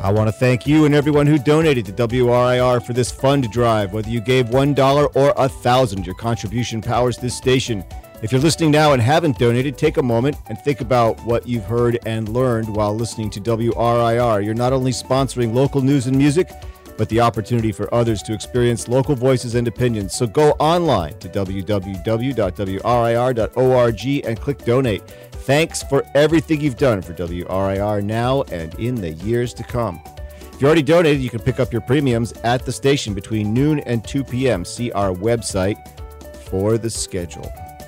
I want to thank you and everyone who donated to WRIR for this fund drive. Whether you gave $1 or $1,000, your contribution powers this station. If you're listening now and haven't donated, take a moment and think about what you've heard and learned while listening to WRIR. You're not only sponsoring local news and music, but the opportunity for others to experience local voices and opinions. So go online to www.wrir.org and click donate. Thanks for everything you've done for WRIR now and in the years to come. If you already donated, you can pick up your premiums at the station between noon and 2 p.m. See our website for the schedule.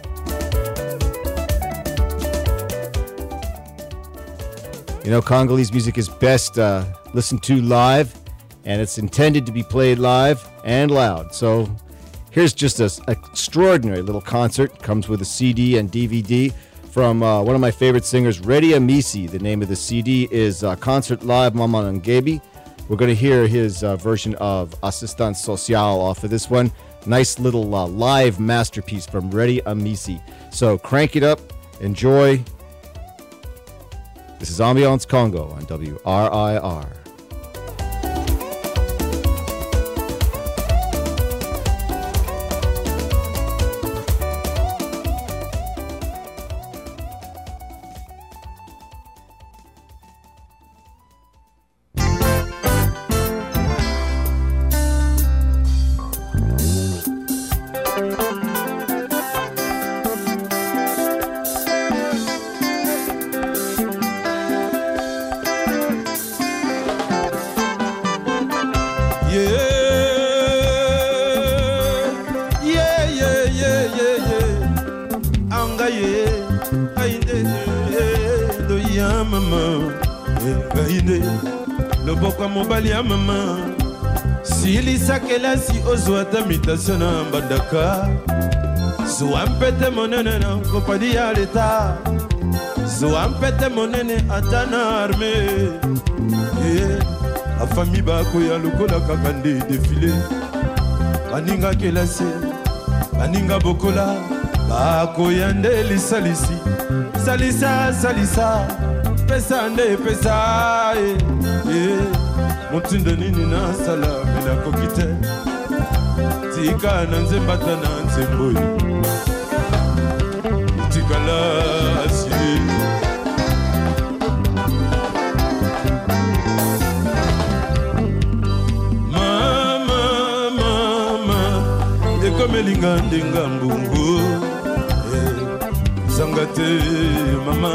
You know, Congolese music is best listened to live, and it's intended to be played live and loud. So here's just an extraordinary little concert. Comes with a CD and DVD from one of my favorite singers, Reddy Amisi. The name of the CD is Concert Live Mama Ngebi. We're going to hear his version of Assistance Sociale off of this one. Nice little live masterpiece from Reddy Amisi. So crank it up, enjoy. This is Ambiance Congo on WRIR. Kelasi ozwata mitation na mbandaka Zwampete monene na kompani ya leta Zwampete monene atana arme Afami bako ya lokola kakande defile Baninga kelasi, baninga bokola Bako yande lisalisi Salisa, salisa Pesa nde pesa Mutinde nini na sala mina kokite Tika na nzembata na nzemboyi Tika la si Mama, mama Ekomelinga ndenga mbungu Zangate mama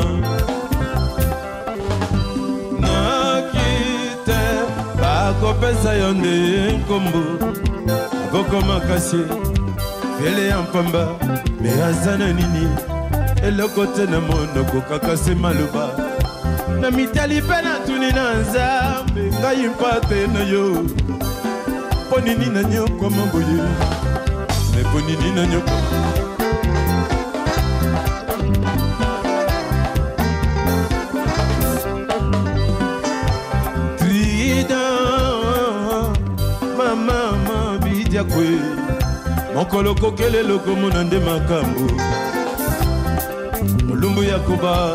Kopesa yonde nkombo Boko makasi Fele ya mpamba Meazana nini Elokote na monoko kakase maluba Na mitali pena tuni na nzambe Ngai mpate na yo Ponini na nyoko mamboye Me ponini na nyoko Mokolo kokele loko monande makambo Molumbu ya koba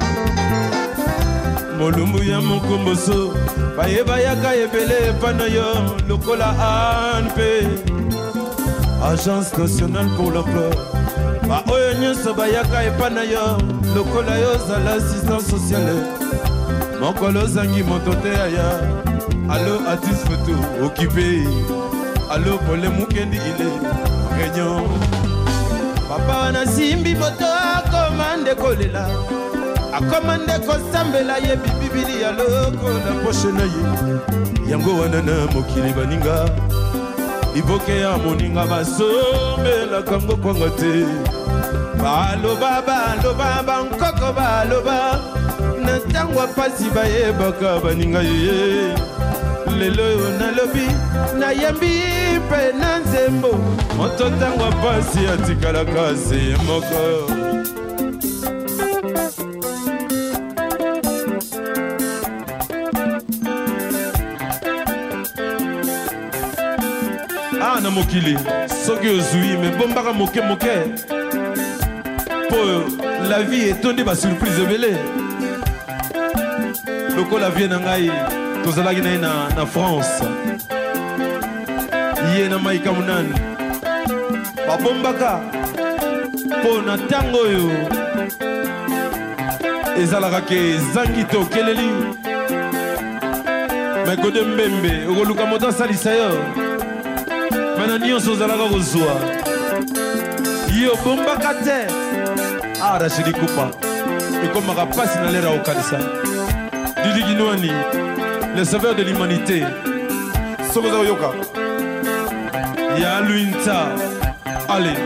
Molumbu ya mokomboso Bayeba yaka ebele pana yo Lokola ANP Agence nationale pour l'emploi Ba oyo nyonso bayaka epana yo Lokola yo za l'assistance sociale Mokolo zangi motote aya Allo artiste photo occupé Allo pole mukendi ile réunion Papa na simbi moto akomande kolela Akomande kosambela ye bibibili ya loko na poche na ye Yango wana na mokili baninga Iboke ya moninga basomela kango kwanga te Baloba baloba nkoko baloba Na tangwa pasi bayebaka baninga ye Lelo na lobi na yambi pe na nzembo Moto tangwa pasi atikala kazi moko Na mokili soki ozui me bombaka moke moke Po la vie etonde ba surprise ebele Loko la vie na ngai tozalaki na ye na France ye na maika munani babombaka mpo na ntango oyo ezalaka ke ezangi to okeleli mekode mbembe okoluka moto asalisa yo mana nyonso ozalaka kozwa ye obombaka te Rachidi Kupa ekomaka pasi na lera okanisa Didi Kinwani le sauveur de l'humanité sokoza oyoka ya luinta allez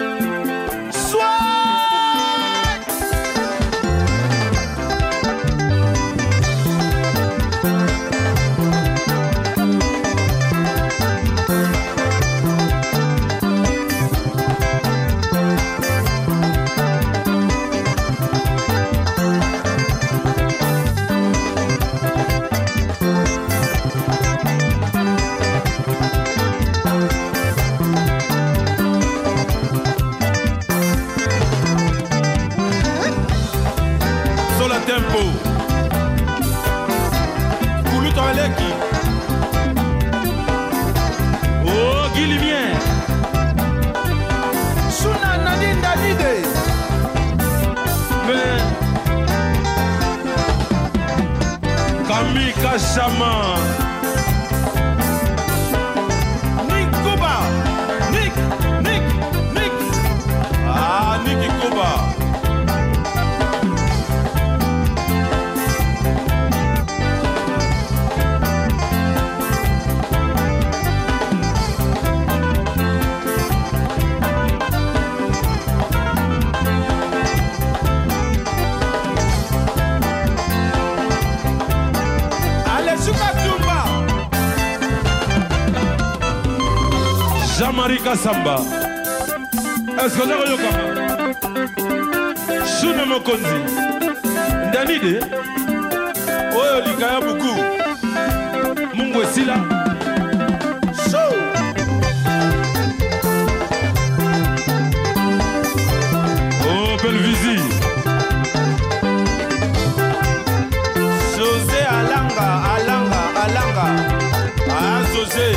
Chama Nick Kuba Nick Nick Kuba Jean-Marie Kassamba est-ce que vous avez Shune Mokonzi Ndanide Oyo Likaya Buku Mungu Esila Show Oh Belvizi José Alanga Ah José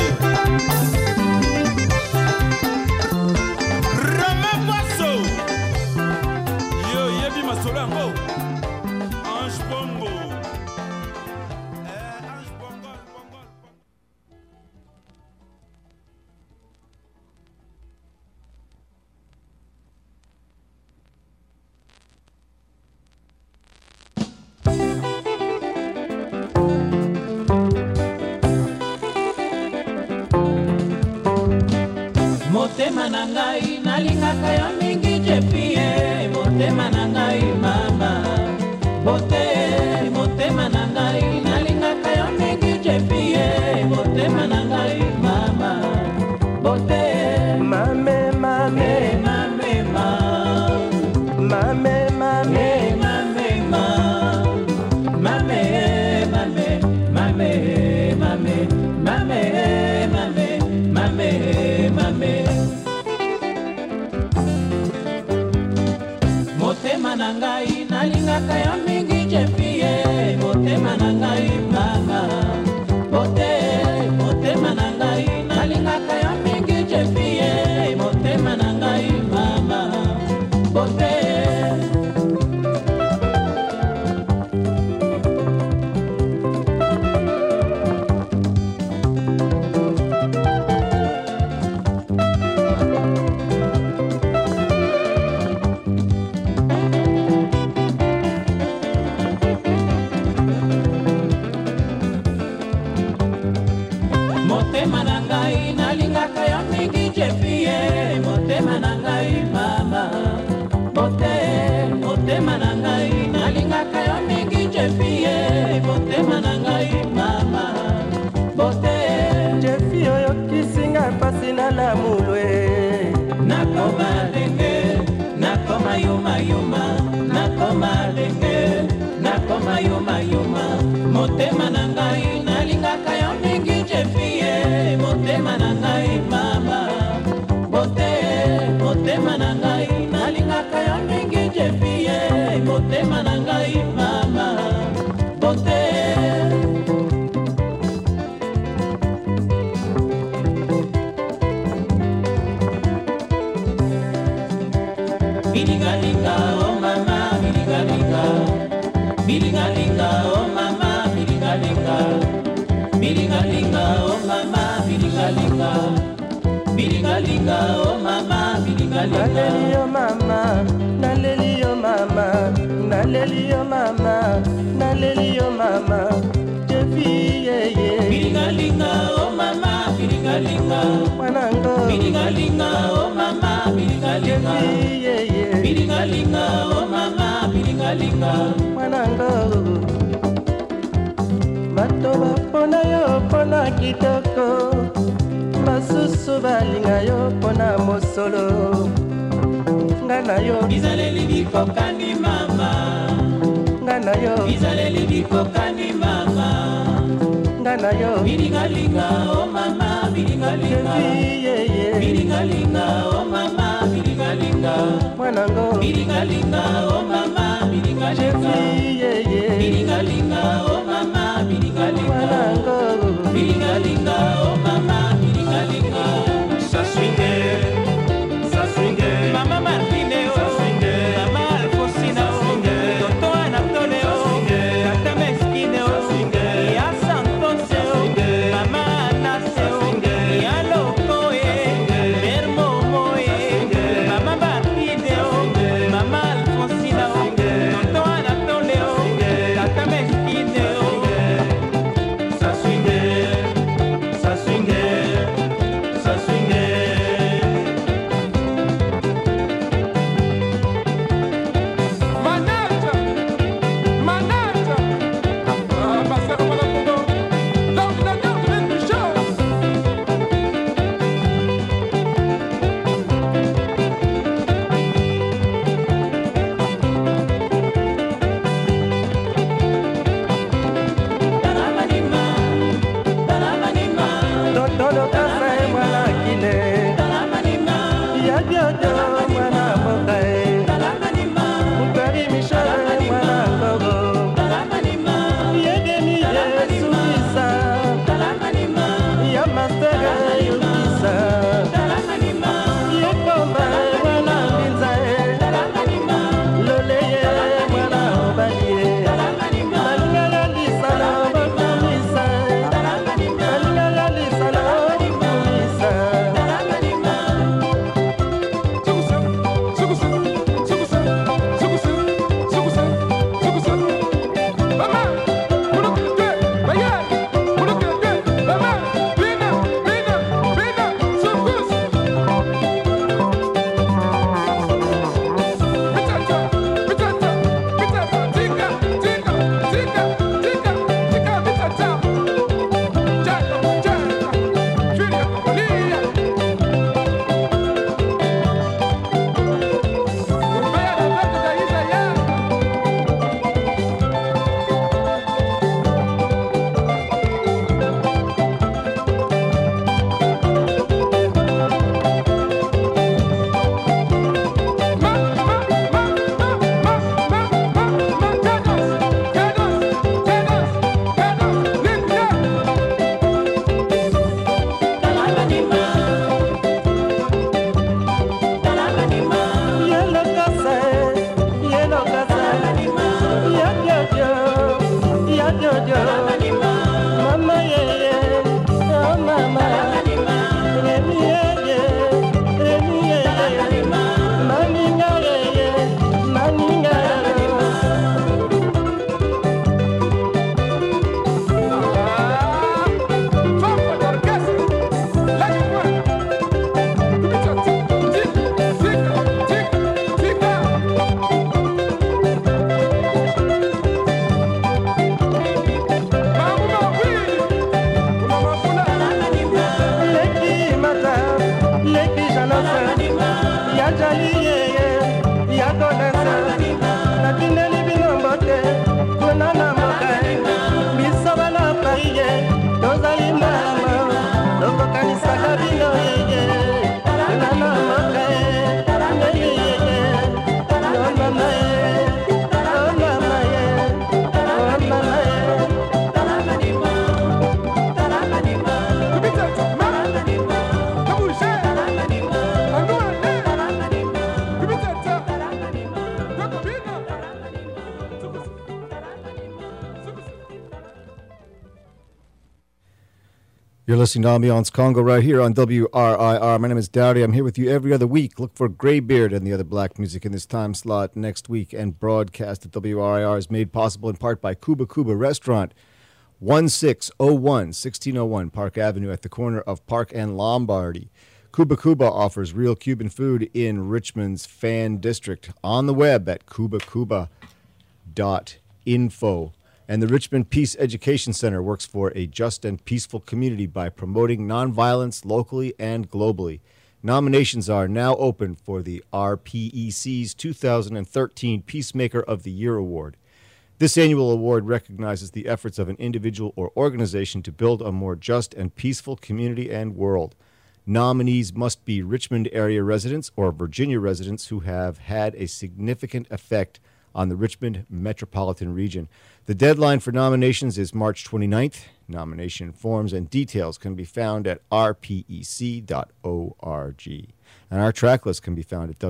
Motema na ngai nalingaka yo mingi jepie motema na ngai mama bote motema na ngai nalingaka yo mingi jepie motema na ngai mama bote mame mame mame mame mame mame mame mame mame mame mame mame mame mame motema na ngai nalingaka yo mingi jepie motema na ngai mama bote motema na ngai nalingaka yo mingi jepie motema na ngai mama bote motema na ngai nalingaka yo mingi jepie motema na ngai mama bote motema na ngai nalingaka yo mingi jepie motema na ngai mama bote jepie oyo kisinga pasi na lamulwe nakoma lenge nakoma yuma yuma nakoma lenge nakoma yuma yuma motema na ngai nalingaka yo mingi jepie motema na ngai mama bote motema na ngai nalingaka yo mingi jepie motema na ngai mama bote bilingalinga oh mama bilingalinga bilingalinga oh mama bilingalinga bilingalinga oh mama bilingalinga naleli yo mama naleli yo mama naleli yo mama naleli yo mama jefi yeye bilingalinga oh mama bilingalinga mwanango bilingalinga oh mama bilingalinga jefi yeye bilingalinga oh mama bilingalinga mwanango bato bapona yo pona kitoko basusu balinga yo pona mosolo nga na yo bizaleli bikokani mama nga na yo bizaleli bikokani mama nga na yo bilingalinga oh mama bilingalinga yeye bilingalinga oh mama bilingalinga mwanango bilingalinga oh mama bilingalinga yeye bilingalinga oh mama bilingalinga mwanango bilingalinga oh mama bilingalinga Ça swingue, mama Martine oh mama Alfosina oh Toto Anatole oh Tata Meskine oh Ya Santos oh mama Anase oh Ya Loco Mermo moe mama Martine oh mama Alfosina oh Toto Anatole oh You're listening to Ambiance Congo right here on WRIR. My name is Dowdy. I'm here with you every other week. Look for Greybeard and the other black music in this time slot next week. And broadcast at WRIR is made possible in part by Cuba Cuba Restaurant, 1601 Park Avenue at the corner of Park and Lombardy. Cuba Cuba offers real Cuban food in Richmond's Fan District on the web at cubacuba.info. And the Richmond Peace Education Center works for a just and peaceful community by promoting nonviolence locally and globally. Nominations are now open for the RPEC's 2013 Peacemaker of the Year Award. This annual award recognizes the efforts of an individual or organization to build a more just and peaceful community and world. Nominees must be Richmond area residents or Virginia residents who have had a significant effect on the Richmond metropolitan region. The deadline for nominations is March 29th. Nomination forms and details can be found at rpec.org. And our track list can be found at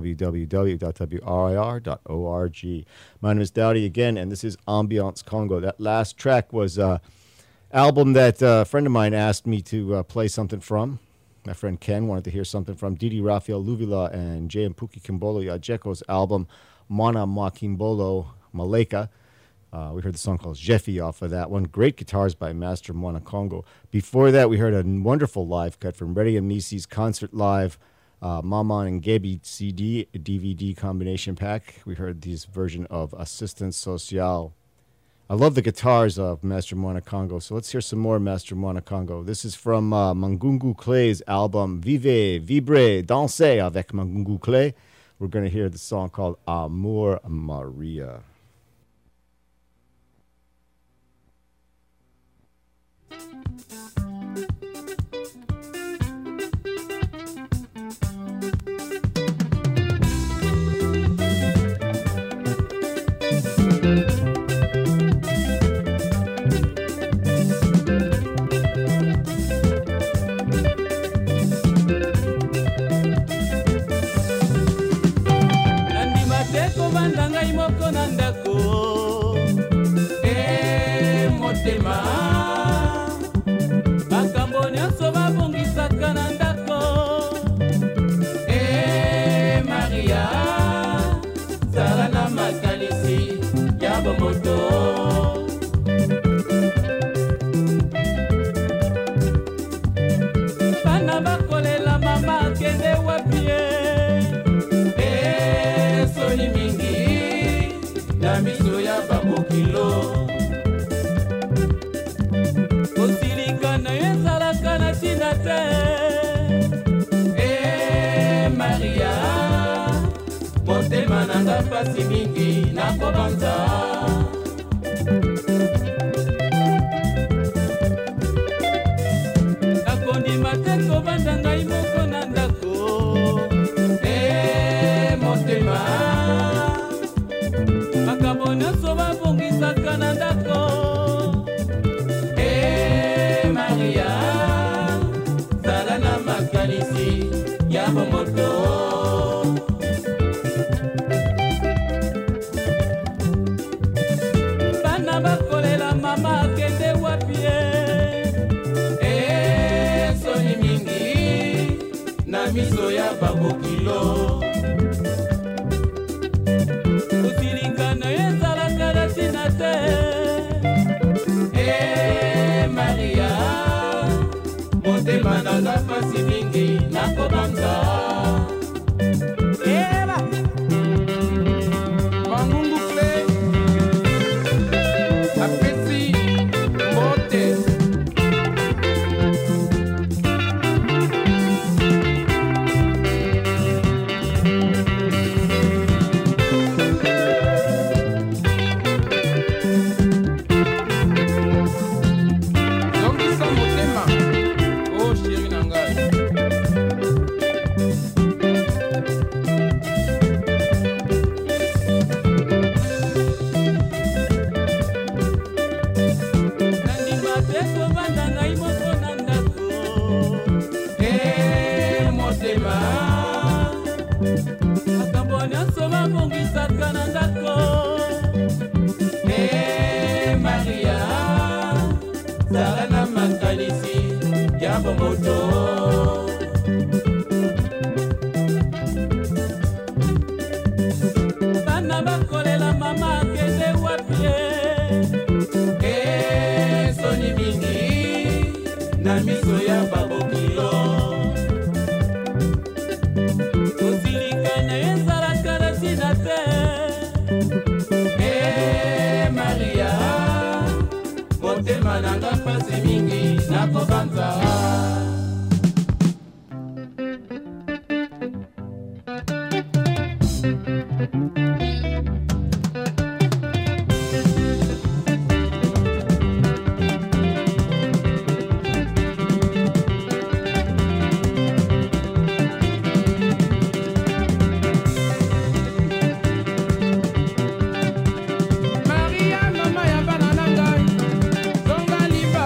www.wir.org. My name is Dowdy again, and this is Ambiance Congo. That last track was an album that a friend of mine asked me to play something from. My friend Ken wanted to hear something from Didi Raphael Luvila and J. Mpuki Kimbolo Yajeko's album, Mana Makimbolo Maleka. We heard the song called Jeffy off of that one. Great guitars by Master Mwana Congo. Before that, we heard a wonderful live cut from Reddy and Misi's Concert Live, Maman and Gebi CD, DVD combination pack. We heard this version of Assistance Sociale. I love the guitars of Master Mwana Congo, so let's hear some more Master Mwana Congo. This is from Mangungu Clay's album Vive, Vibre, Danser avec Mangungu Clay. We're going to hear the song called Amor Maria. Makambo nyonso babongisaka na ndako. Maria, zala na makanisi ya bomoto. Bana bakolela mama akende wapi ye. Soni mingi na miso ya babokilo. Maria, motema nanga pasi mingi nakobanga. Nakondima te kobanda ngai moko na ndako. Motema, makambo nyonso babongisaka na ndako. Maria, zala na makanisi ya bomoto. Bana bakolela mama akende wapi ye. Soni mingi na miso ya babokilo. Kusilikana ezalaka na tina te. Maria, motema nanga pasi mingi nakobanga. Mangungu Clay apesi mote. moto. Bana bakolela mama kende wapie. Soni mingi na miso ya babokilo. Kosilika na ezala karatina te. Maria motema nanga pasi mingi nakobanza. Maria mama ya bana nangai zonga liba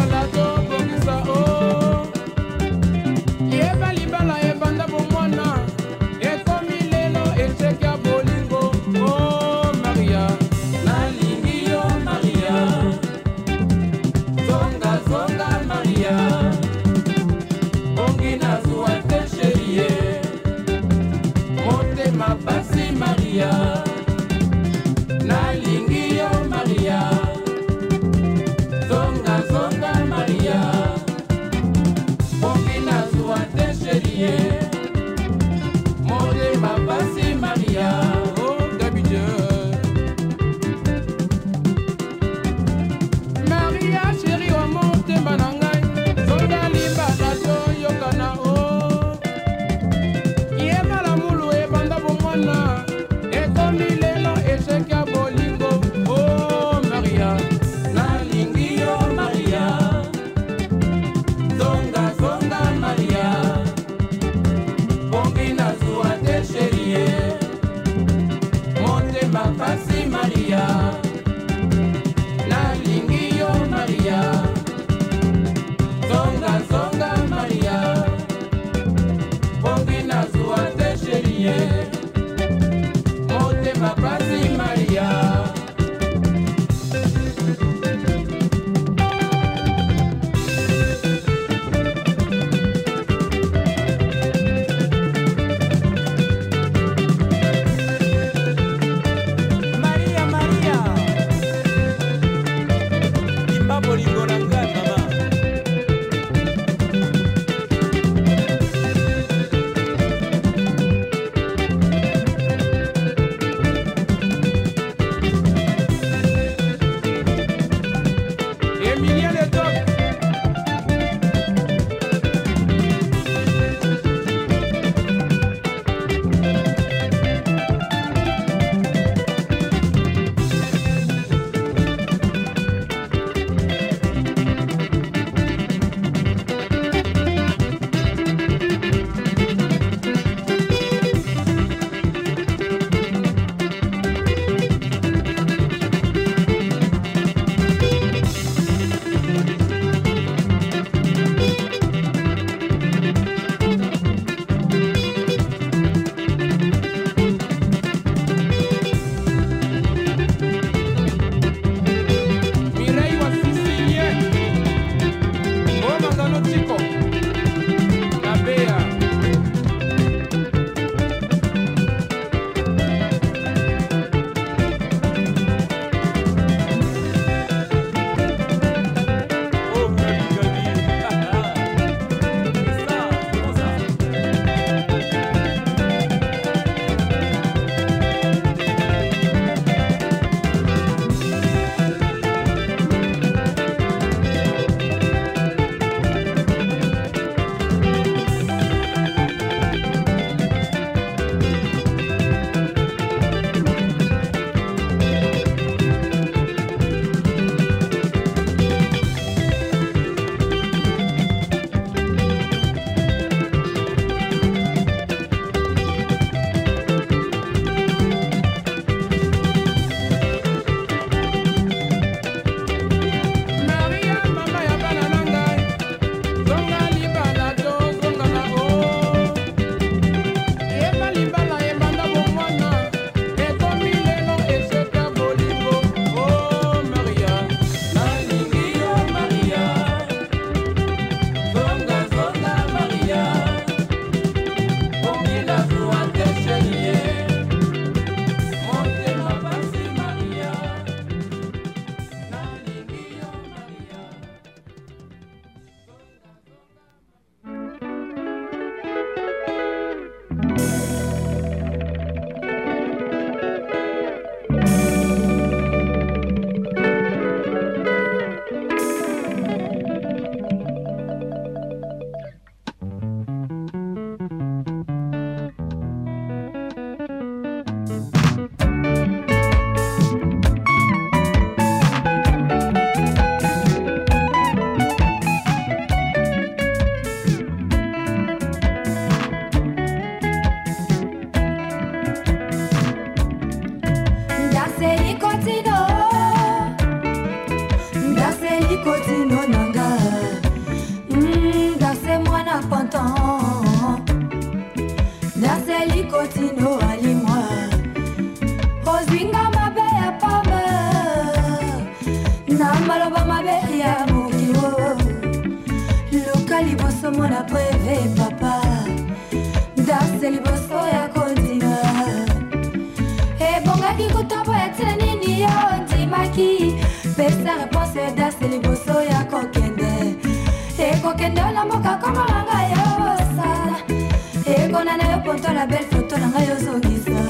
na maloba mabe ya mokiwo luka liboso mona preve papa danse liboso ya kondima ebongaki kutabo ya tina nini yo ndimaki pesa reponse danse liboso ya kokende ekokende na mboka komalanga yo osala ekona na yo ponto la belle foto na ngai ozongisa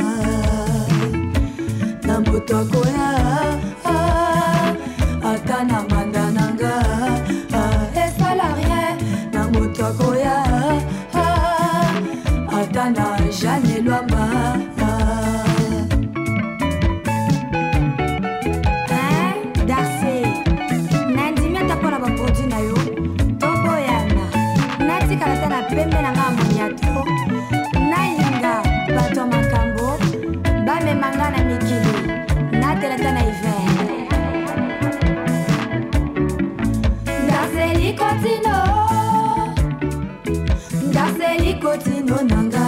na mbuto akoya ata na manda nanga esala rien na mbuto akoya ata na Jeanne Lwamba Darcy nandimi ata mpona baproduit na yo toboyana natikala ta na pembe na nga moniato nalinga bato makambo bamemanga na mikili natela ta na hiver Daseli kotino nanga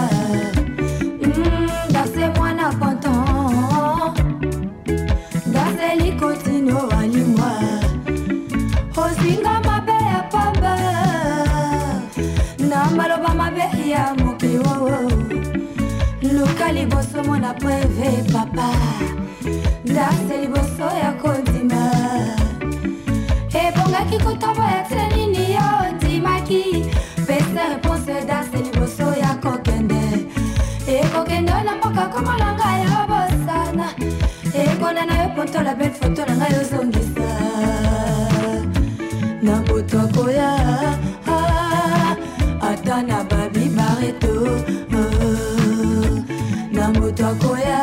Dase mwana panton Daseli kotino alimwa Osinga mabe ya pamba Na maloba mabe ya mokiwo Luka liboso mona preve papa Dase liboso ya kondima Ebongaki kutaba ya tsenini yo ndimaki pesa reponse danse liboso ya kokende ekokende na mboka komalanga yo bosana ekona na yo ponto la belle foto na ngai ozongisa na mbuto akoya ata na babi bareto na mbuto akoya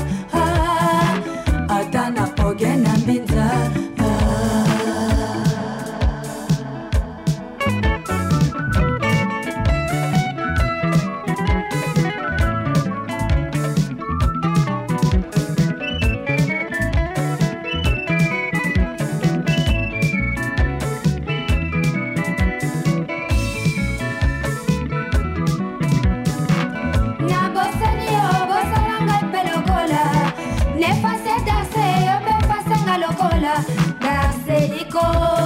ata na poge na mbinza Darseliko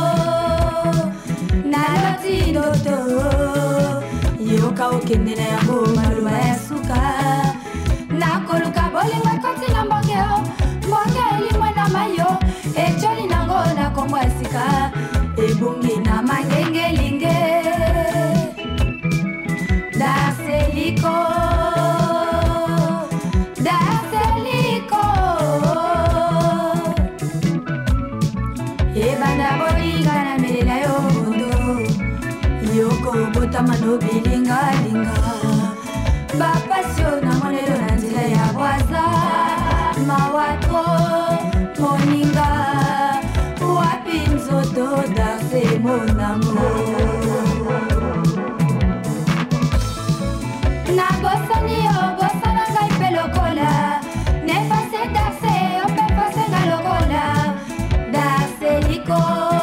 naloti doto yoka okende na yango maloba ya suka nakoluka bolingo ekoti na mbongeo mbonge elimwe na mayo ecoli nango na kombo ya sika ebungi na mangengelinge Darseliko ebanda bolinga na melela yo mondo yoko botama no bilingalinga bapasio na monelo na nzela ya bwaza mawatro moninga wapi nzoto Darse monamo na bosani yo bosana ngai pe lokola nefase Darse ope pasenga lokola Darseliko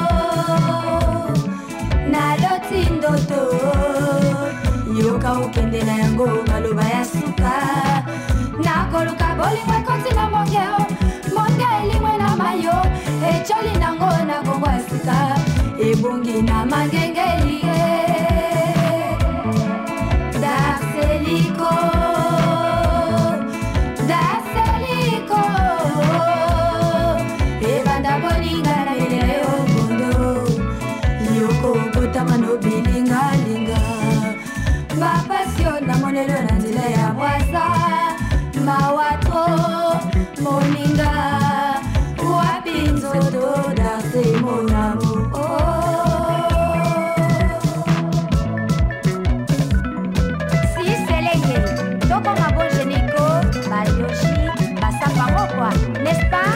naloti ndoto yoka okende na yango maloba ya suka nakoluka bolingo ekoti na mongeo monge elimwe na mayo ecoli nango na kongo ya sika ebungi na mangengelie Darseliko ebanda bolinga na melela yo mondo yoko botama no bilingalinga bapasio na monelo na nzela ya bwaza mawatro moninga wapi nzoto Darse monamo si selenge toko mabonjeniko bayoshi basapangokwa n'est-ce pas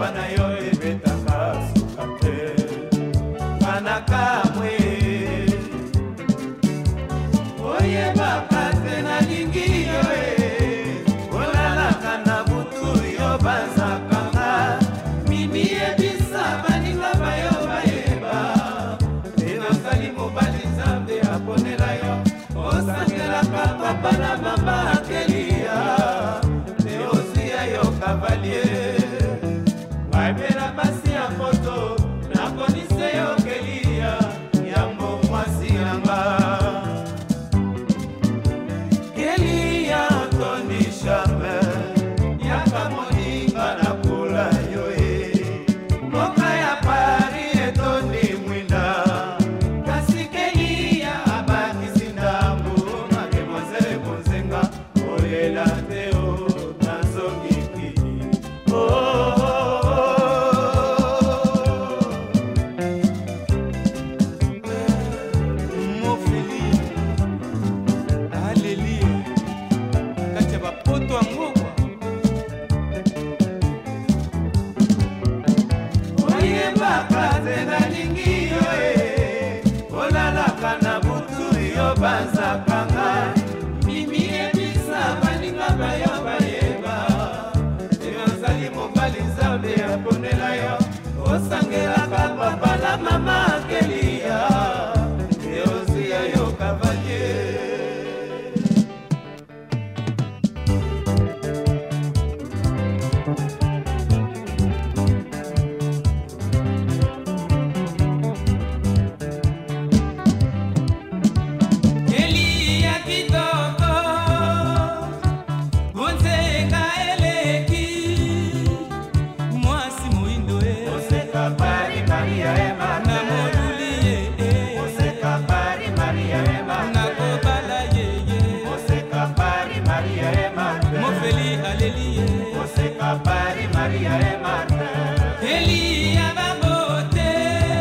pana yo ebetaka suka te kanaka mwe oyebaka te nalingi yo olalaka na butu yo bazakanga mimi ebisa baninga bayo bayeba enazali mobali nzambe aponela yo osangelaka papa na mama akelia teosia yo cavalier waibela basi ya moto nakonise yo kelia yambo mwasi yanga kelia toni shame yaka moninga na kula yo moka ya pari etoni mwinda kasi kelia abakisi ndambu mademoiselle Bonzenga olela teo nazongiki mofeli aleluya kati ya bapoto ya ngokwa oyebaka te nalingi yo olalaka na butu yo bazakanga mimi ebisa baninga bayo bayeba ezali mobali nzambe aponela yo osangelaka papa na mama akelia eozia yo cavalier Elia kitoko Bonzenga eleki mwasi muindo oseka pari Maria ema na modulie oseka pari Maria ema na kobala yeye oseka pari Maria ema mofeli aleluya oseka pari Maria ema Elia babote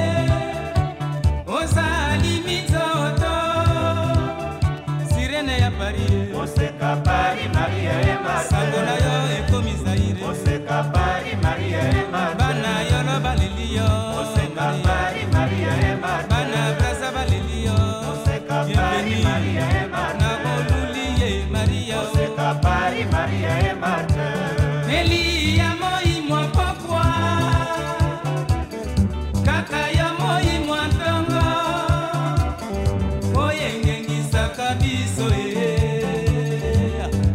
osali mitoto sirene ya pari oseka pari Maria ema sangola yo ekomisaire oseka pari Maria ema bana yo no balilio oseka pari Maria ema bana brasa balilio oseka pari Maria ema na bolulie Maria oseka pari Maria ema Elia moi mwa pokwa kaka ya moi mwa ntongo oyengengisa kabiso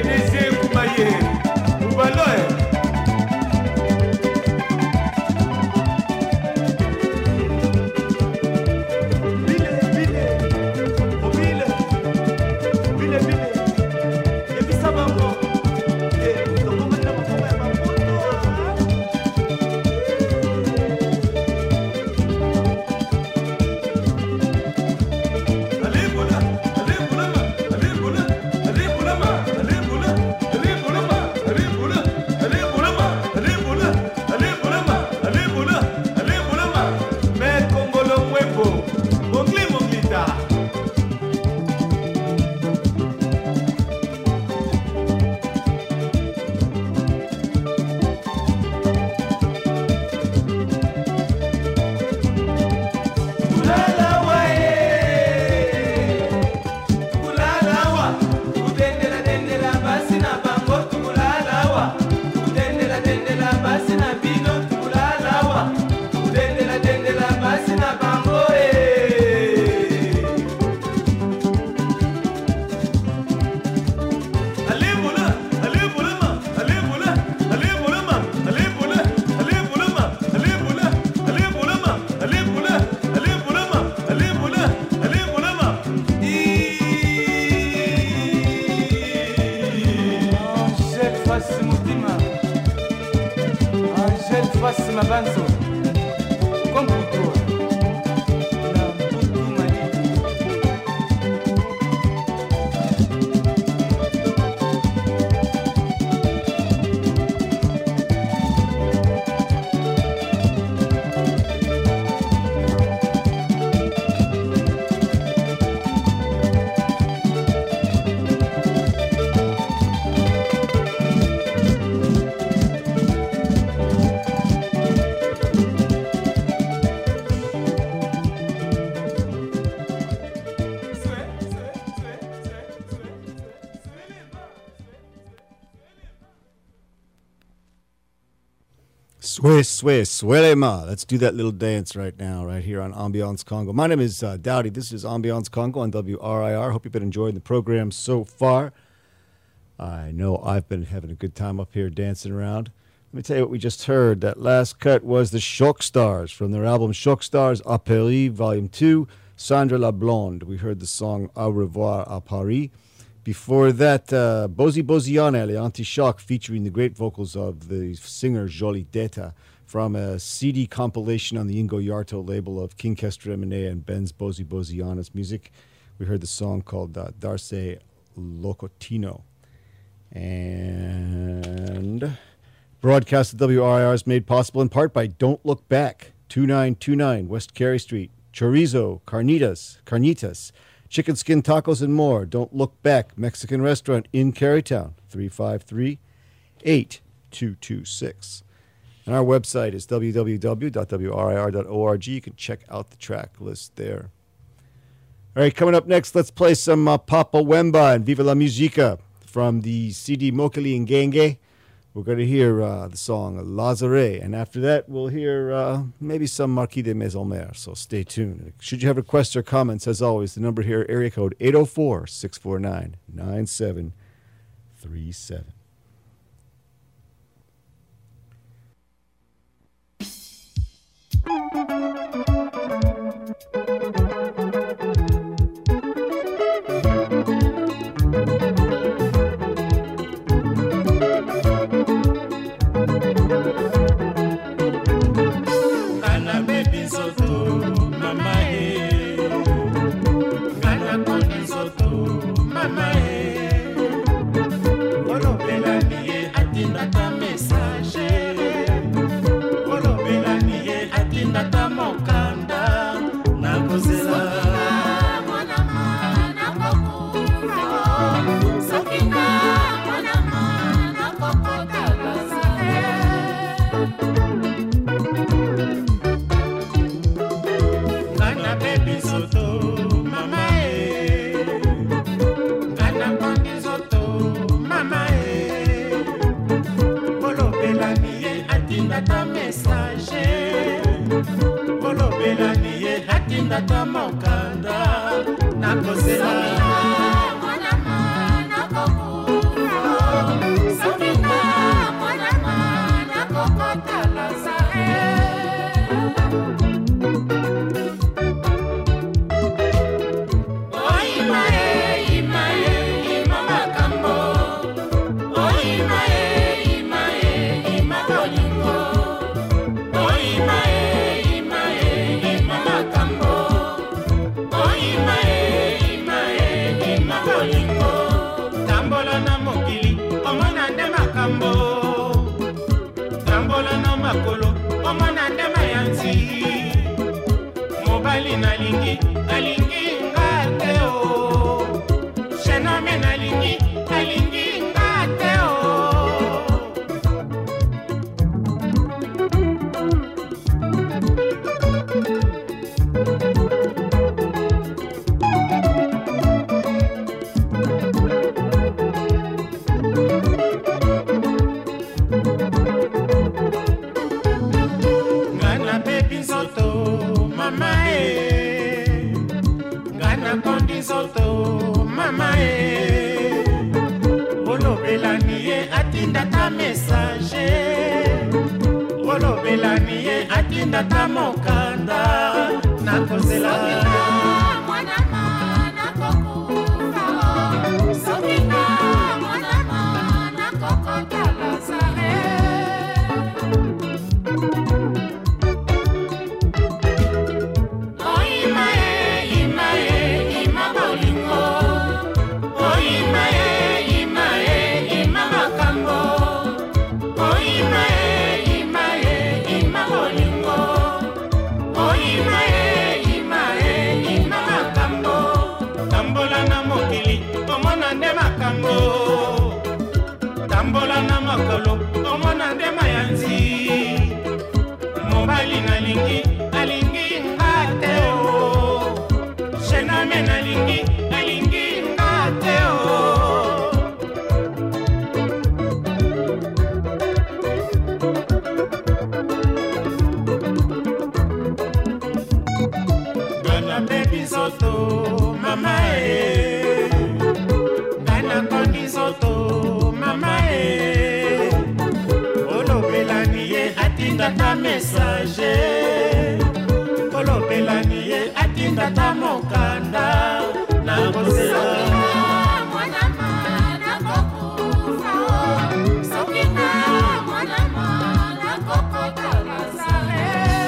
PDG Kumaye Ubaloe Suelema. Let's do that little dance right now, right here on Ambiance Congo. My name is Dowdy. This is Ambiance Congo on WRIR. Hope you've been enjoying the program so far. I know I've been having a good time up here dancing around. Let me tell you what we just heard. That last cut was the Shock Stars from their album Shock Stars à Paris, Volume 2, Sandra La Blonde. We heard the song Au revoir à Paris. Before that, Bozi Boziana, Le Anti-Shock, featuring the great vocals of the singer Jolie Deta from a CD compilation on the Ingo Yarto label of King Kestra Emine and Ben's Bozi Boziana's music. We heard the song called Darse Locotino. And broadcast at WRIR is made possible in part by Don't Look Back, 2929 West Carey Street, Chorizo, Carnitas, chicken skin tacos and more. Don't Look Back, Mexican restaurant in Carytown, 353-8226. And our website is www.wrir.org. You can check out the track list there. All right, coming up next, let's play some Papa Wemba and Viva la Musica from the CD Mokeli Ngenge. We're going to hear the song Lazare, and after that, we'll hear maybe some Marquis de Maisonmer, so stay tuned. Should you have requests or comments, as always, the number here, area code 804-649-9737. Message, oh, no, Belanie, I did not mokili omona nde makambo tambola na makolo omona nde mayanzi mobali nalingi alingi ngate o shenome nalingi alingi ngate o Belanie atinda tamokanda nakozela mwana mana kokufa sokinga mwana mana kokota lazare oimae imabolingo oimae imabakambo oimae tambola na makolo omona nde mayanzi mobali nalingi alingi ngate o shename nalingi alingi ngate o gana baby soto mama gana kondi soto ta message kolopelani ye atinda ta mokanda na kosela mwana mana kokufa sokinga mwana mana kokota lazare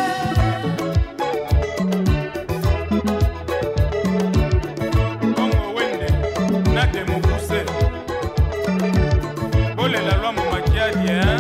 ongo wende nate mukuse bole la loi momakiadi hein.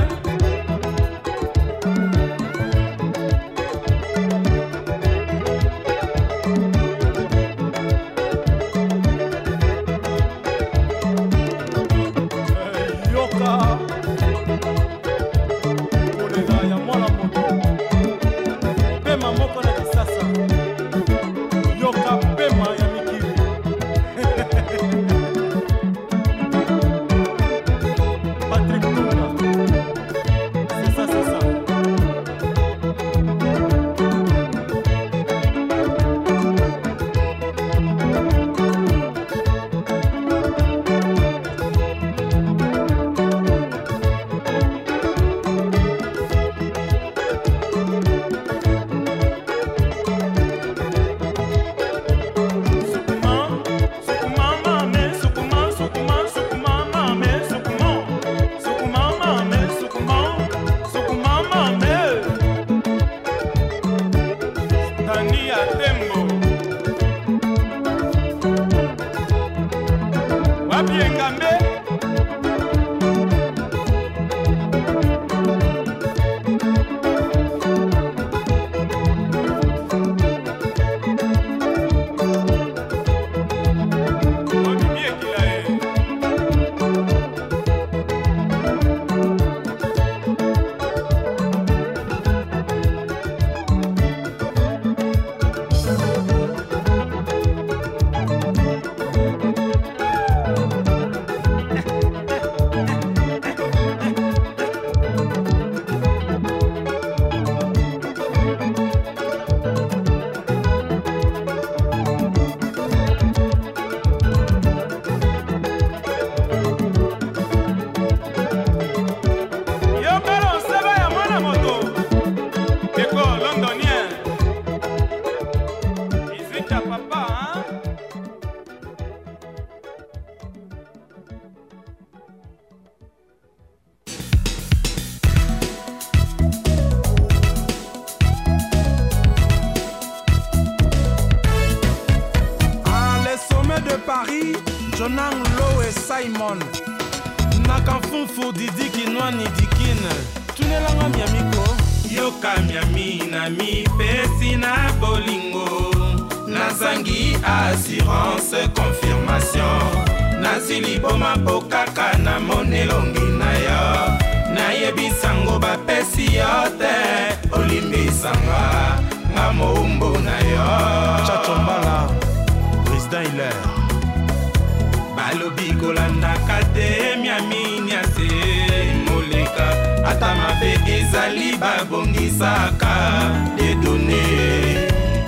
Makamfunfu didi kinwa ni dikine tunelanga miamiko yoka miami na mi pesi na bolingo nazangi assurance confirmation nazili boma bokaka na monelongi na yo nayebisango bapesi yo te olimbisanga nga moumbo na yo Chacho Mbala président Hilaire balobi kolandaka te miami nyase moleka ata mabe ezali babongisaka des données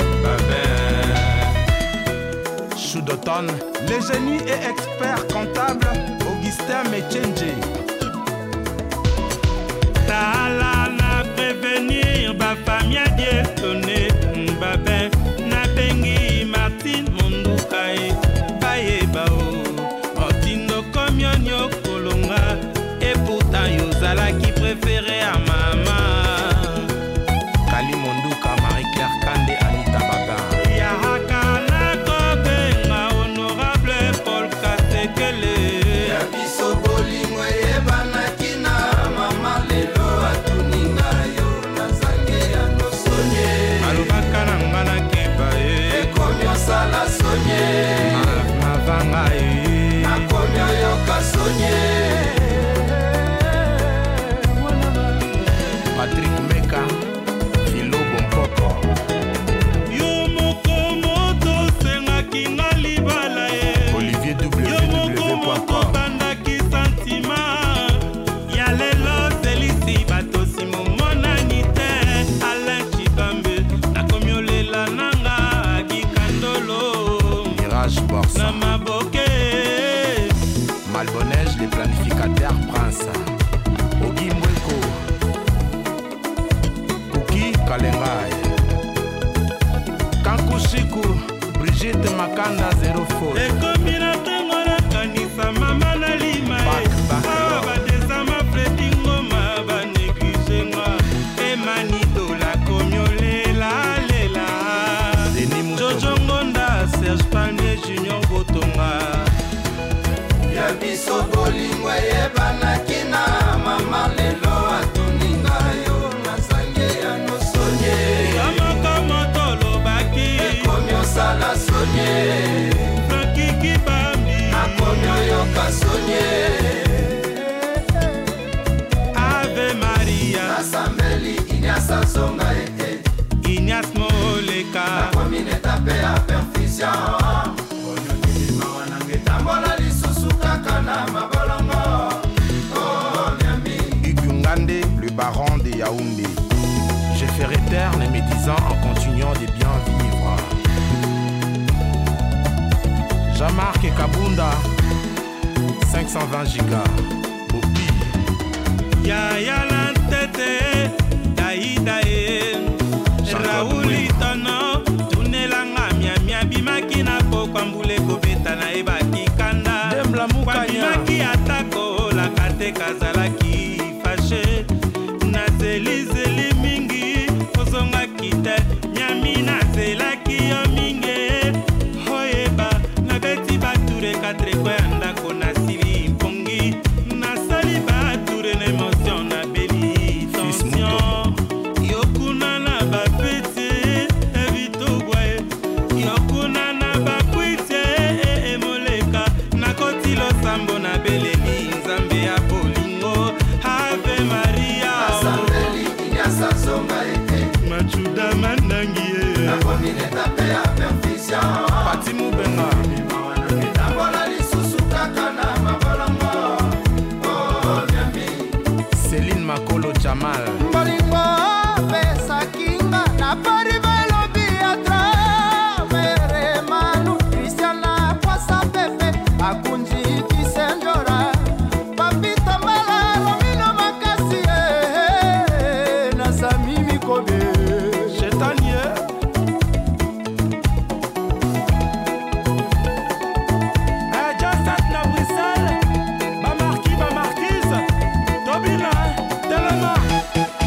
Chou d'automne, le génie et expert comptable Augustin Mechenje Tala na prévenir ba famille a détonné Mbabe na bengi Martine Mondukae Baye bao Martino Komionyo Kolonga Et pourtant Yozala qui préférait à maman Kali Monduka Marie-Claire Kande Anita Baba Yahaka na Kobenga Honorable Paul Katekele Yabiso Bolingo Yebana Kina Mama Lelo Atuninga Yo Nazange ya no sonye Alubaka na ngana keba Ekomyo sala sonye Mavanga Nakomyo yoka sonye Patrick Meka Philo Bompoko Yo moko moto senga kinga libala Olivier www.com bandaki sentima ya lelo selisi bato simomonani te Alain Chibambe nakomiolela nanga Gikandolo Mirage Borsa na maboke Malbonnège les planificateurs Prince Ogi Mweko Kuki Kalengai Kankushiku Brigitte Makanda Zero Faute Ekomina tengo na kanisa mama na lima Awa badesama Fredi Ngoma baneglige nga Emanito la komiolela lela Jojo Ngonda Serge Palmier Junior Botonga Yabiso bolingo yebana kina mama lelo atuninga yo nazange ya no sonye Yamaka motolo baki Ekomyo sala sonye Nakiki bambi Akomyo yoka sonye Ave Maria Nasambeli Inyasa zonga Inyas Moleka Nakomine tape a perfusion Tambola lisusu kaka na mabolongo Oh miami Igungande, le baron de Yaoundé Je ferai taire les médisants en continuant de bien vivre Jean-Marc et Kabunda 520 gigas Bopi Yaya la tete Daïdae Raouli Tono Tunelanga miami abimaki na pokwambule kobeta na ebaki kanda Kwabimaki atako la kate kazalaki fashe Na zeli mingi Kozonga kite Nyami na zelaki yo mingi Hoyeba Na beti bature katre kwe andako na sili mpongi Na sali bature na emotion na beli tension Yokuna na bapeti Evito gwae Yokuna na bakwite Emoleka Na kotilo sambo na beleni Nzambe ya bolingo Ave Maria Asambeli inyasa zonga Machuda mandangie Nakomine tape ya perfusion Pati Mubenga Nabola lisusu kaka na mabolongo Oh miami Céline Makolo Jamal Bolingo pesa kinga na pari belobi atravere manu Christiana kwasa pepe akunji kisenjora Papita mbala romino makasi na samimi kobe Chetanie Justin na Bruxelles Bamarquise Tobina Telema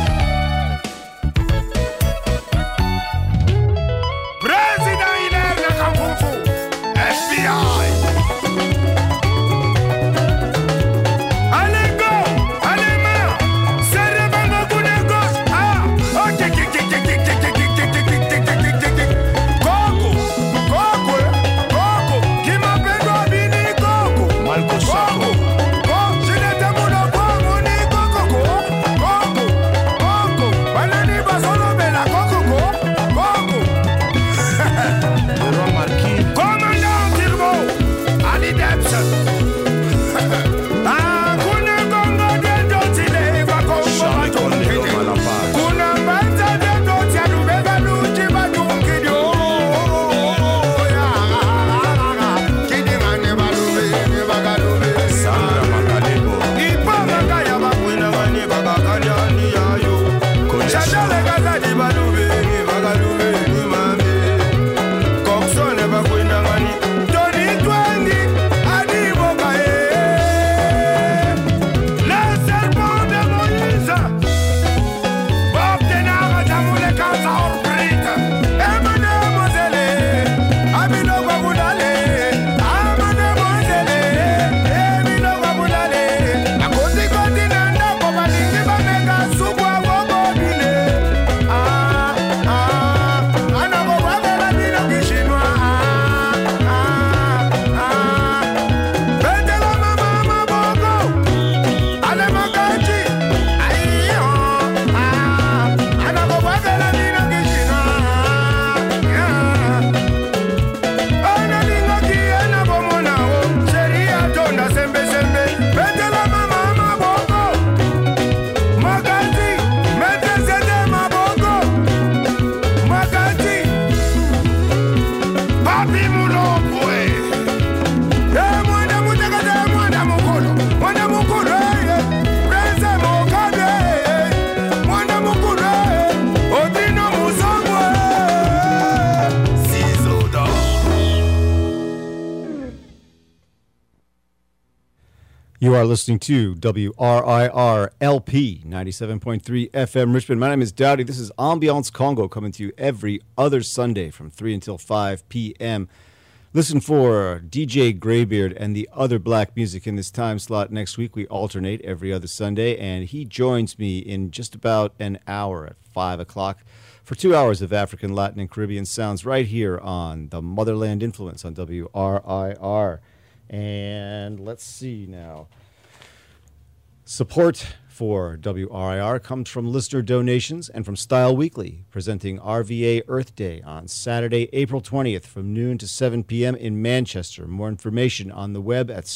are listening to WRIR LP 97.3 FM Richmond. My name is Dowdy. This is Ambiance Congo coming to you every other Sunday from 3 until 5 p.m. Listen for DJ Greybeard and the other black music in this time slot. Next week we alternate every other Sunday, and he joins me in just about an hour at 5 o'clock for 2 hours of African, Latin, and Caribbean sounds right here on the Motherland Influence on WRIR. And let's see now. Support for WRIR comes from listener donations and from Style Weekly, presenting RVA Earth Day on Saturday, April 20th from noon to 7 p.m. in Manchester. More information on the web at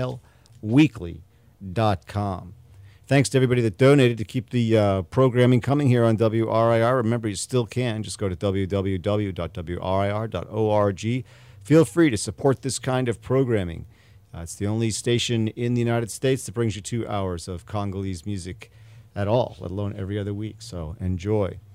styleweekly.com. Thanks to everybody that donated to keep the programming coming here on WRIR. Remember, you still can. Just go to www.wrir.org. Feel free to support this kind of programming. It's the only station in the United States that brings you 2 hours of Congolese music at all, let alone every other week. So enjoy.